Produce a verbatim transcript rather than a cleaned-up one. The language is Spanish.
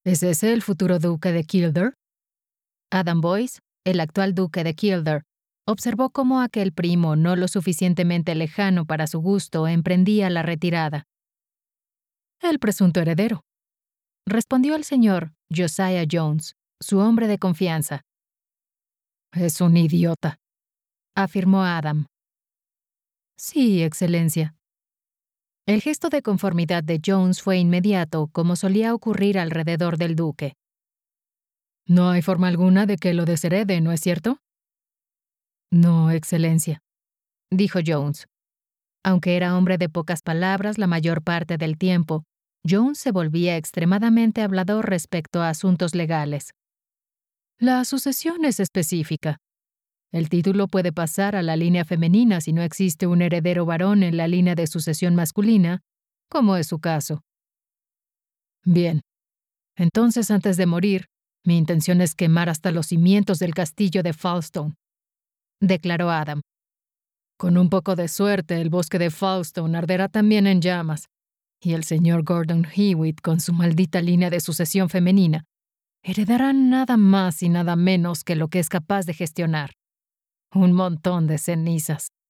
¿Es ese el futuro duque de Kildare? Adam Boyce, el actual duque de Kildare, observó cómo aquel primo no lo suficientemente lejano para su gusto emprendía la retirada. El presunto heredero, respondió el señor Josiah Jones, su hombre de confianza. Es un idiota, afirmó Adam. Sí, Excelencia. El gesto de conformidad de Jones fue inmediato, como solía ocurrir alrededor del duque. No hay forma alguna de que lo desherede, ¿no es cierto? No, Excelencia, dijo Jones. Aunque era hombre de pocas palabras la mayor parte del tiempo, Jones se volvía extremadamente hablador respecto a asuntos legales. La sucesión es específica. El título puede pasar a la línea femenina si no existe un heredero varón en la línea de sucesión masculina, como es su caso. Bien. Entonces, antes de morir, mi intención es quemar hasta los cimientos del castillo de Falstone, declaró Adam. Con un poco de suerte, el bosque de Falstone arderá también en llamas, y el señor Gordon Hewitt, con su maldita línea de sucesión femenina, heredará nada más y nada menos que lo que es capaz de gestionar. Un montón de cenizas.